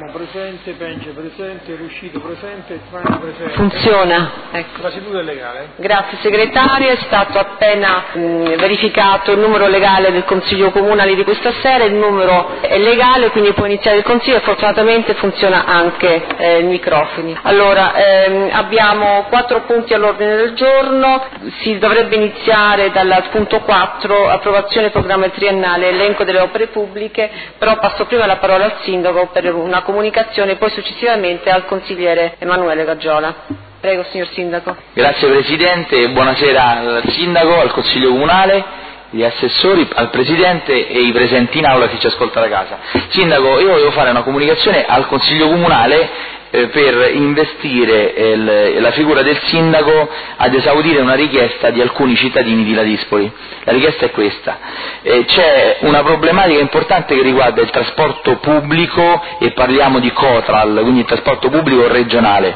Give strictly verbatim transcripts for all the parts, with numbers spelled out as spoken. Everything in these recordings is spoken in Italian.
Presente, Pence presente, Ruscito presente, Trani presente. Funziona, ecco. La seduta è legale. Grazie segretario, è stato appena mh, verificato il numero legale del Consiglio Comunale di questa sera, il numero è legale, quindi può iniziare il Consiglio e fortunatamente funziona anche eh, i microfoni. Allora, ehm, abbiamo quattro punti all'ordine del giorno, si dovrebbe iniziare dal punto quattro, approvazione programma triennale, elenco delle opere pubbliche, però passo prima la parola al Sindaco per una comunicazione e poi successivamente al consigliere Emanuele Gaggiola. Prego, signor Sindaco. Grazie Presidente, buonasera al Sindaco, al Consiglio Comunale, agli assessori, al Presidente e i presenti in aula, chi ci ascolta da casa. Sindaco, io volevo fare una comunicazione al Consiglio Comunale eh, per investire eh, la figura del Sindaco ad esaudire una richiesta di alcuni cittadini di Ladispoli. La richiesta è questa. Eh, c'è una problematica importante che riguarda il trasporto pubblico e parliamo di Cotral, quindi il trasporto pubblico regionale.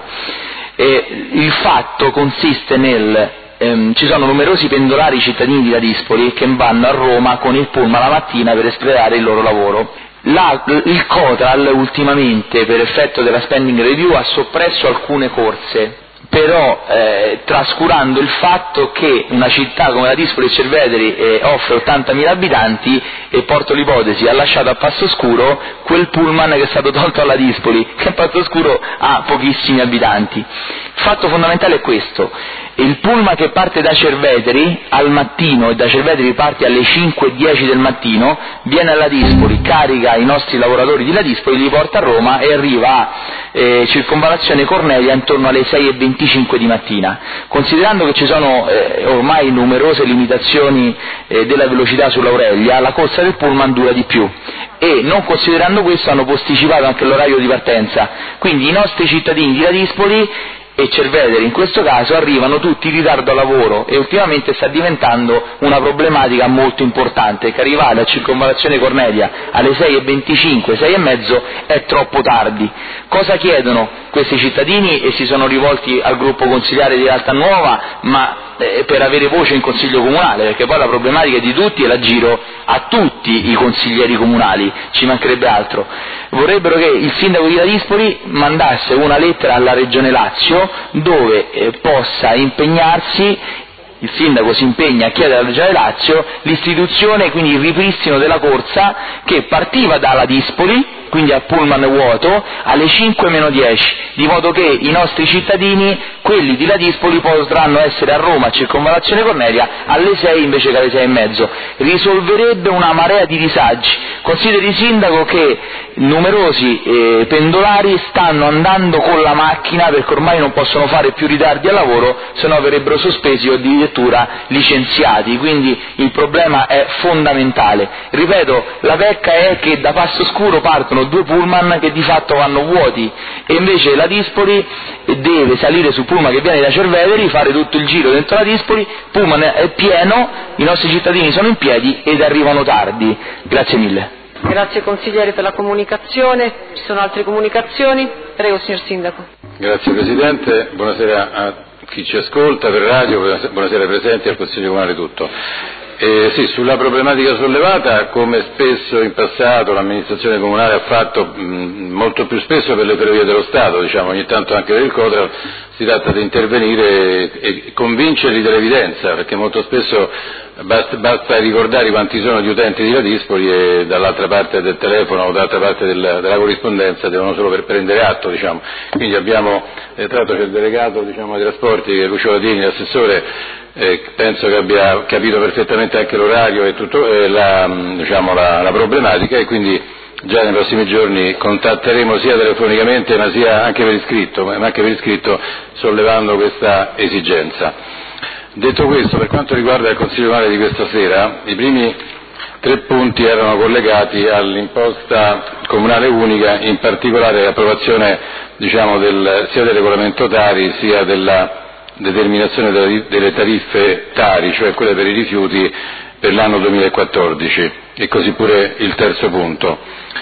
Eh, il fatto consiste nel ehm, ci sono numerosi pendolari cittadini di Ladispoli che vanno a Roma con il pullman la mattina per espletare il loro lavoro. La, il Cotral ultimamente, per effetto della spending review, ha soppresso alcune corse, però eh, trascurando il fatto che una città come Ladispoli e Cerveteri eh, offre ottantamila abitanti e porto l'ipotesi ha lasciato a Passo Scuro quel pullman che è stato tolto a Ladispoli, che a Passo Scuro ha pochissimi abitanti. Il fatto fondamentale è questo: il pullman che parte da Cerveteri al mattino e da Cerveteri parte alle cinque e dieci del mattino viene a Ladispoli, carica i nostri lavoratori di Ladispoli, li porta a Roma e arriva a eh, circonvallazione Cornelia intorno alle sei e venticinque di mattina. Considerando che ci sono eh, ormai numerose limitazioni eh, della velocità sull'Aurelia, la corsa del pullman dura di più e, non considerando questo, hanno posticipato anche l'orario di partenza, quindi i nostri cittadini di Ladispoli e Cerveteri in questo caso arrivano tutti in ritardo al lavoro e ultimamente sta diventando una problematica molto importante, che arrivare a circonvallazione Cornelia alle sei e venticinque, sei e mezzo è troppo tardi. Cosa chiedono questi cittadini e si sono rivolti al gruppo consigliare di Alta Nuova, ma eh, per avere voce in Consiglio Comunale, perché poi la problematica è di tutti e la giro a tutti i consiglieri comunali, ci mancherebbe altro. Vorrebbero che il sindaco di Ladispoli mandasse una lettera alla Regione Lazio dove eh, possa impegnarsi, il sindaco si impegna a chiedere alla Regione Lazio l'istituzione, quindi il ripristino della corsa che partiva da Ladispoli, quindi al pullman vuoto, alle cinque meno dieci, di modo che i nostri cittadini, quelli di Ladispoli, potranno essere a Roma a circonvallazione Cornelia alle sei invece che alle sei e mezzo. Risolverebbe una marea di disagi. Consideri, sindaco, che numerosi eh, pendolari stanno andando con la macchina perché ormai non possono fare più ritardi al lavoro, se no verrebbero sospesi o addirittura licenziati, quindi il problema è fondamentale. Ripeto, la pecca è che da Passo Scuro partono due pullman che di fatto vanno vuoti e invece Ladispoli deve salire sul pullman che viene da Cerveteri, fare tutto il giro dentro Ladispoli, pullman è pieno, i nostri cittadini sono in piedi ed arrivano tardi. Grazie mille. Grazie consigliere per la comunicazione. Ci sono altre comunicazioni? Prego, signor Sindaco. Grazie Presidente, buonasera a chi ci ascolta per radio, buonasera ai presenti e al Consiglio Comunale tutto. Eh, sì, sulla problematica sollevata, come spesso in passato l'amministrazione comunale ha fatto, mh, molto più spesso per le ferrovie dello Stato, diciamo, ogni tanto anche per il Cotral, si tratta di intervenire e, e convincerli dell'evidenza, perché molto spesso basta, basta ricordare quanti sono gli utenti di Ladispoli e dall'altra parte del telefono o dall'altra parte della, della corrispondenza devono solo per prendere atto, diciamo. Quindi abbiamo, eh, tra l'altro c'è il delegato, diciamo, ai trasporti, Lucio Latini, l'assessore, Eh, penso che abbia capito perfettamente anche l'orario e tutto, eh, la, diciamo, la, la problematica, e quindi già nei prossimi giorni contatteremo sia telefonicamente ma sia anche per iscritto, ma anche per iscritto sollevando questa esigenza. Detto questo, per quanto riguarda il Consiglio Comunale di questa sera, i primi tre punti erano collegati all'imposta comunale unica, in particolare l'approvazione, diciamo, del, sia del regolamento Tari sia della determinazione delle tariffe Tari, cioè quelle per i rifiuti per l'anno duemilaquattordici, e così pure il terzo punto.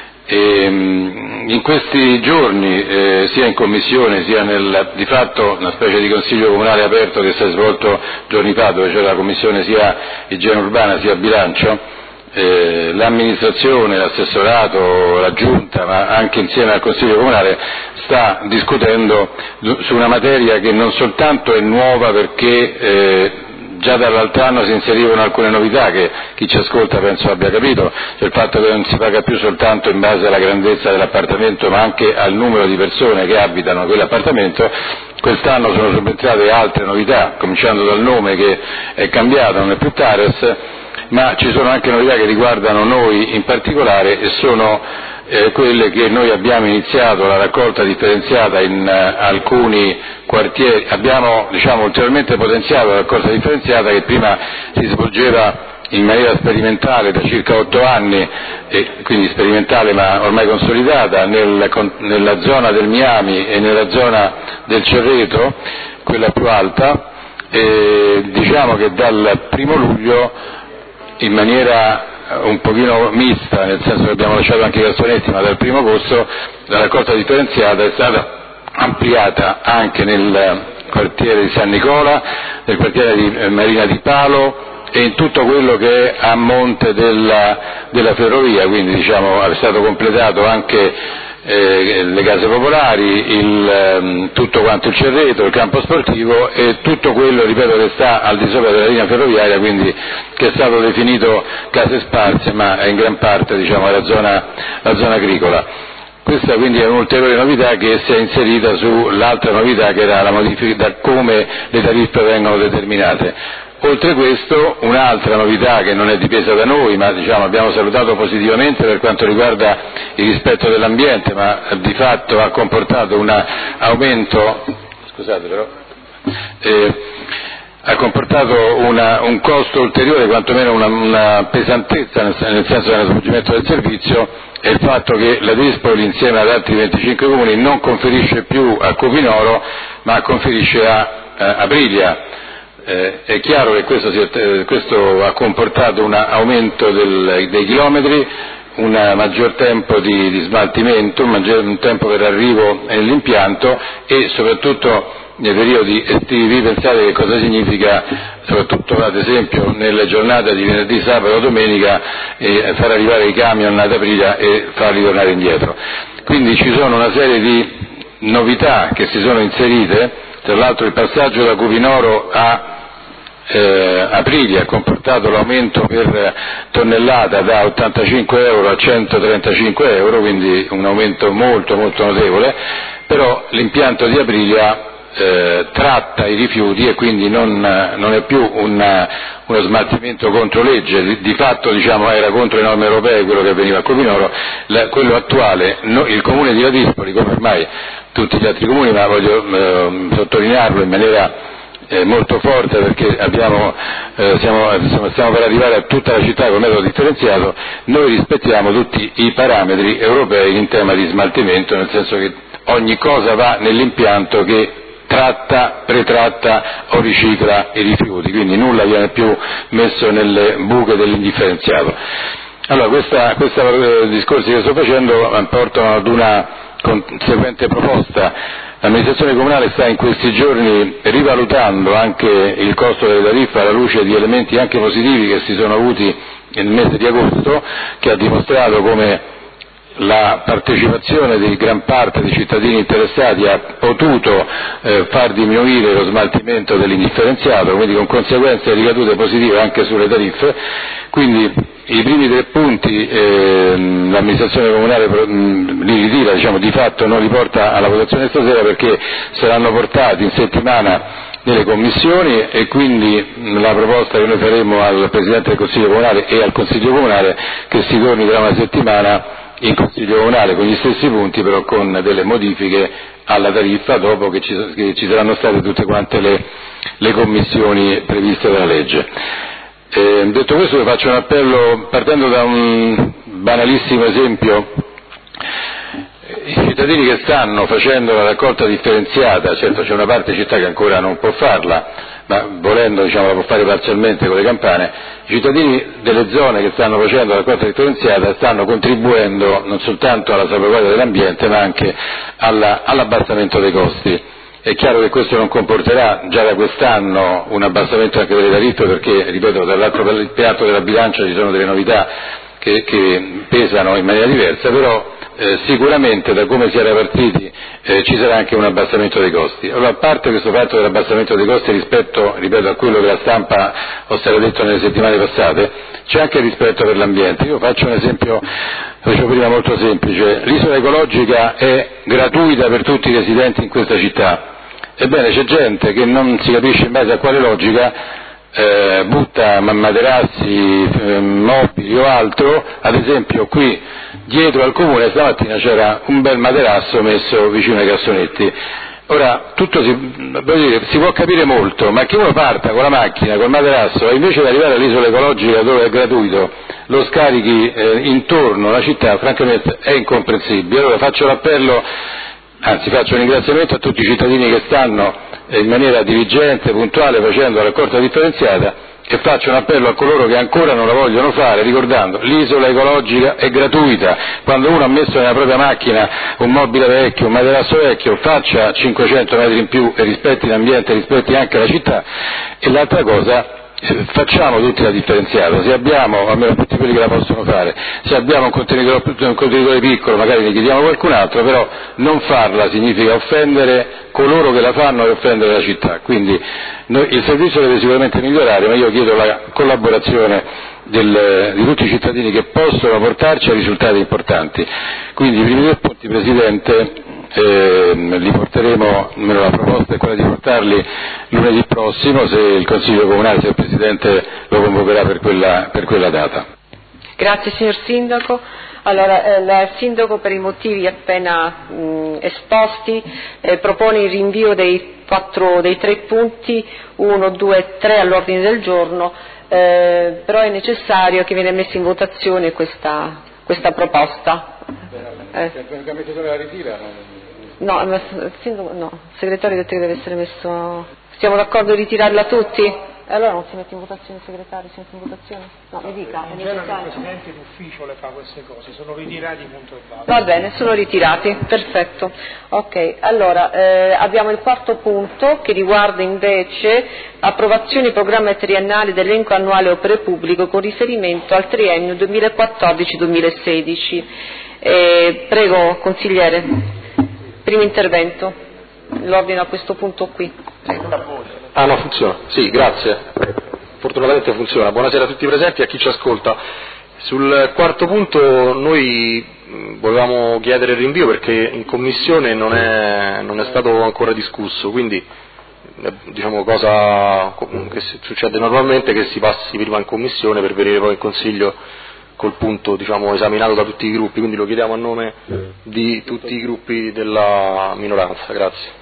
E, in questi giorni, eh, sia in commissione sia nel, di fatto, una specie di consiglio comunale aperto che si è svolto giorni fa, dove c'era la commissione sia igiene urbana sia bilancio, eh, l'amministrazione, l'assessorato, la giunta, ma anche insieme al Consiglio Comunale, sta discutendo su una materia che non soltanto è nuova perché eh, già dall'altro anno si inserivano alcune novità che chi ci ascolta penso abbia capito, cioè il fatto che non si paga più soltanto in base alla grandezza dell'appartamento ma anche al numero di persone che abitano quell'appartamento. Quest'anno sono subentrate altre novità, cominciando dal nome che è cambiato, non è più Tares, ma ci sono anche novità che riguardano noi in particolare e sono eh, quelle che noi abbiamo iniziato la raccolta differenziata in eh, alcuni quartieri, abbiamo diciamo ulteriormente potenziato la raccolta differenziata che prima si svolgeva in maniera sperimentale da circa otto anni, e quindi sperimentale ma ormai consolidata, nel, con, nella zona del Miami e nella zona del Cerreto, quella più alta, e diciamo che dal primo luglio in maniera un pochino mista, nel senso che abbiamo lasciato anche i cassonetti, ma dal primo agosto la raccolta differenziata è stata ampliata anche nel quartiere di San Nicola, nel quartiere di Marina di Palo e in tutto quello che è a monte della, della ferrovia, quindi diciamo è stato completato anche eh, le case popolari, il, eh, tutto quanto il Cerreto, il campo sportivo e tutto quello, ripeto, che sta al di sopra della linea ferroviaria, quindi che è stato definito case sparse, ma è in gran parte diciamo la zona, la zona agricola. Questa quindi è un'ulteriore novità che si è inserita sull'altra novità che era la modifica da come le tariffe vengono determinate. Oltre questo, un'altra novità che non è dipesa da noi, ma diciamo, abbiamo salutato positivamente per quanto riguarda il rispetto dell'ambiente, ma di fatto ha comportato un aumento, scusate però, eh, ha comportato una, un costo ulteriore, quantomeno una, una pesantezza nel, nel senso dello svolgimento del servizio, è il fatto che la Dispoli insieme ad altri venticinque comuni non conferisce più a Cupinoro, ma conferisce a, a Aprilia. Eh, è chiaro che questo, si è, questo ha comportato un aumento del, dei chilometri, un maggior tempo di, di smaltimento, un maggior tempo per arrivo nell'impianto e soprattutto nei periodi estivi. Pensate che cosa significa, soprattutto ad esempio nelle giornate di venerdì, sabato, domenica, eh, far arrivare i camion ad Aprilia e farli tornare indietro. Quindi ci sono una serie di novità che si sono inserite. Tra l'altro il passaggio da Cupinoro a eh, Aprilia ha comportato l'aumento per tonnellata da ottantacinque euro a centotrentacinque euro, quindi un aumento molto molto notevole, però l'impianto di Aprilia eh, tratta i rifiuti e quindi non, non è più una, uno smaltimento contro legge, di, di fatto diciamo era contro le norme europee quello che avveniva a Cupinoro, la, quello attuale, no, il comune di Ladispoli, come ormai tutti gli altri comuni, ma voglio eh, sottolinearlo in maniera eh, molto forte perché abbiamo, eh, siamo, stiamo per arrivare a tutta la città con metodo differenziato, noi rispettiamo tutti i parametri europei in tema di smaltimento, nel senso che ogni cosa va nell'impianto che tratta, pretratta o ricicla i rifiuti, quindi nulla viene più messo nelle buche dell'indifferenziato. Allora, questa, questi eh, discorsi che sto facendo portano ad una conseguente proposta. L'amministrazione comunale sta in questi giorni rivalutando anche il costo delle tariffe alla luce di elementi anche positivi che si sono avuti nel mese di agosto, che ha dimostrato come la partecipazione di gran parte dei cittadini interessati ha potuto eh, far diminuire lo smaltimento dell'indifferenziato, quindi con conseguenze e ricadute positive anche sulle tariffe. Quindi i primi tre punti eh, l'amministrazione comunale mh, li ritira, diciamo, di fatto non li porta alla votazione stasera perché saranno portati in settimana nelle commissioni e quindi mh, la proposta che noi faremo al Presidente del Consiglio Comunale e al Consiglio Comunale che si torni tra una settimana in Consiglio Comunale con gli stessi punti, però con delle modifiche alla tariffa dopo che ci, che ci saranno state tutte quante le, le commissioni previste dalla legge. Eh, detto questo, vi faccio un appello partendo da un banalissimo esempio. I cittadini che stanno facendo la raccolta differenziata, certo c'è una parte città che ancora non può farla, ma volendo diciamo, la può fare parzialmente con le campane, i cittadini delle zone che stanno facendo la raccolta differenziata stanno contribuendo non soltanto alla salvaguardia dell'ambiente ma anche alla, all'abbassamento dei costi. È chiaro che questo non comporterà già da quest'anno un abbassamento anche delle tariffe, perché, ripeto, dall'altro piatto della bilancia ci sono delle novità che, che pesano in maniera diversa, però eh, sicuramente da come si era partiti eh, ci sarà anche un abbassamento dei costi. Allora, a parte questo fatto dell'abbassamento dei costi rispetto, ripeto, a quello che la stampa ho stato detto nelle settimane passate, c'è anche il rispetto per l'ambiente. Io faccio un esempio, lo dicevo prima, molto semplice: l'isola ecologica è gratuita per tutti i residenti in questa città. Ebbene, c'è gente che non si capisce in base a quale logica eh, butta materassi, eh, mobili o altro. Ad esempio, qui dietro al comune stamattina c'era un bel materasso messo vicino ai cassonetti. Ora, tutto si, voglio dire, si può capire molto, ma che uno parta con la macchina, col materasso, e invece di arrivare all'isola ecologica dove è gratuito lo scarichi eh, intorno alla città, francamente è incomprensibile. Allora faccio l'appello, anzi faccio un ringraziamento a tutti i cittadini che stanno eh, in maniera diligente, puntuale, facendo la raccolta differenziata, e faccio un appello a coloro che ancora non la vogliono fare, ricordando: l'isola ecologica è gratuita. Quando uno ha messo nella propria macchina un mobile vecchio, un materasso vecchio, faccia cinquecento metri in più e rispetti l'ambiente, rispetti anche la città. E l'altra cosa, facciamo tutti la differenziata. Se abbiamo, almeno tutti quelli che la possono fare, se abbiamo un contenitore, un contenitore piccolo, magari ne chiediamo qualcun altro, però non farla significa offendere coloro che la fanno e offendere la città. Quindi noi, il servizio deve sicuramente migliorare, ma io chiedo la collaborazione del, di tutti i cittadini che possono portarci a risultati importanti. Quindi i primi due punti, Presidente, Eh, li porteremo, almeno la proposta è quella di portarli lunedì prossimo, se il Consiglio Comunale, se il Presidente lo convocherà per quella, per quella data. Grazie signor Sindaco. Allora, eh, il Sindaco, per i motivi appena mh, esposti, eh, propone il rinvio dei, quattro, dei tre punti uno, due e tre all'ordine del giorno, eh, però è necessario che viene messa in votazione questa, questa proposta. Eh. La ritira? No, il sindaco, no, il segretario ha detto che deve essere messo. Siamo d'accordo di ritirarla tutti? Allora non si mette in votazione il segretario, si mette in votazione? No, mi dica, in è genere il necessario. Presidente d'ufficio le fa queste cose, sono ritirati, punto e basta. Va bene, sono ritirati, perfetto. Ok, allora eh, abbiamo il quarto punto che riguarda invece approvazione programma triennale dell'elenco annuale opere pubbliche con riferimento al triennio duemilaquattordici duemilasedici. Eh, prego, consigliere, primo intervento, l'ordine a questo punto qui. Prego. Ah no, funziona, sì, grazie, fortunatamente funziona. Buonasera a tutti i presenti e a chi ci ascolta. Sul quarto punto noi volevamo chiedere il rinvio perché in commissione non è, non è stato ancora discusso, quindi diciamo cosa che succede normalmente, che si passi prima in commissione per venire poi in Consiglio col punto diciamo esaminato da tutti i gruppi, quindi lo chiediamo a nome di tutti i gruppi della minoranza. Grazie.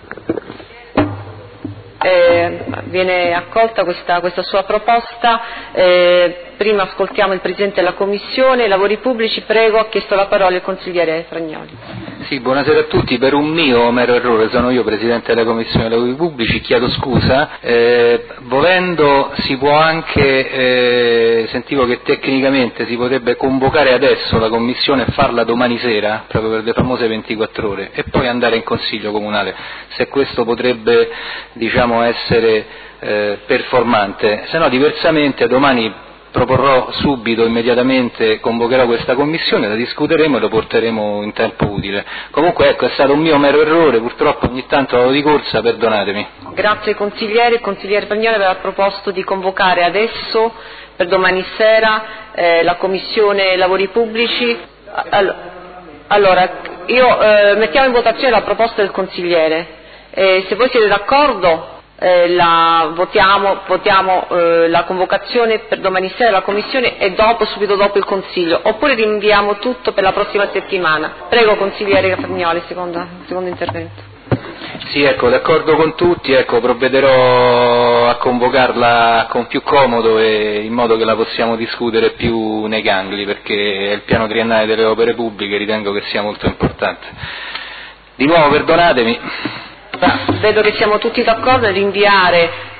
Eh, viene accolta questa, questa sua proposta. Eh, prima ascoltiamo il Presidente della Commissione Lavori Pubblici, prego, ha chiesto la parola il consigliere Fragnoli. Sì, buonasera a tutti. Per un mio mero errore, sono io Presidente della Commissione Lavori Pubblici, chiedo scusa. Eh, volendo si può anche, eh, sentivo che tecnicamente si potrebbe convocare adesso la Commissione e farla domani sera, proprio per le famose ventiquattro ore, e poi andare in Consiglio Comunale, se questo potrebbe diciamo essere eh, performante. Se no, diversamente domani proporrò subito, immediatamente convocherò questa commissione, la discuteremo e lo porteremo in tempo utile. Comunque ecco, è stato un mio mero errore, purtroppo ogni tanto vado di corsa, perdonatemi. Grazie consigliere. Il consigliere Pagnoli aveva proposto di convocare adesso, per domani sera, eh, la Commissione Lavori Pubblici. Allora, io eh, mettiamo in votazione la proposta del consigliere. Eh, se voi siete d'accordo, Eh, la, votiamo, votiamo eh, la convocazione per domani sera la Commissione e dopo, subito dopo il Consiglio, oppure rinviamo tutto per la prossima settimana. Prego consigliere Fagnoli, secondo, secondo intervento. Sì, ecco, d'accordo con tutti, ecco, provvederò a convocarla con più comodo e in modo che la possiamo discutere più nei gangli, perché è il piano triennale delle opere pubbliche, ritengo che sia molto importante. Di nuovo perdonatemi. Vedo che siamo tutti d'accordo nel rinviare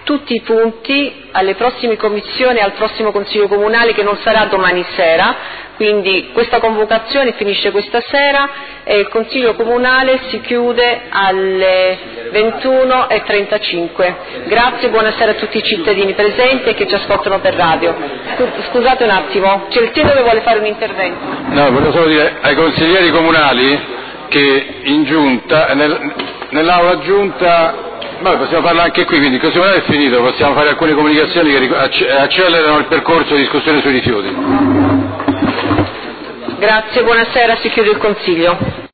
tutti i punti alle prossime commissioni e al prossimo Consiglio Comunale, che non sarà domani sera, quindi questa convocazione finisce questa sera e il Consiglio Comunale si chiude alle ventuno e trentacinque. Grazie, buonasera a tutti i cittadini presenti e che ci ascoltano per radio. Scusate un attimo, c'è il sindaco che vuole fare un intervento. No, volevo solo dire ai consiglieri comunali che in giunta, nel, nell'aula giunta, vabbè, possiamo farlo anche qui, quindi il Consiglio Comunale è finito, possiamo fare alcune comunicazioni che accelerano il percorso di discussione sui rifiuti. Grazie, buonasera, si chiude il Consiglio.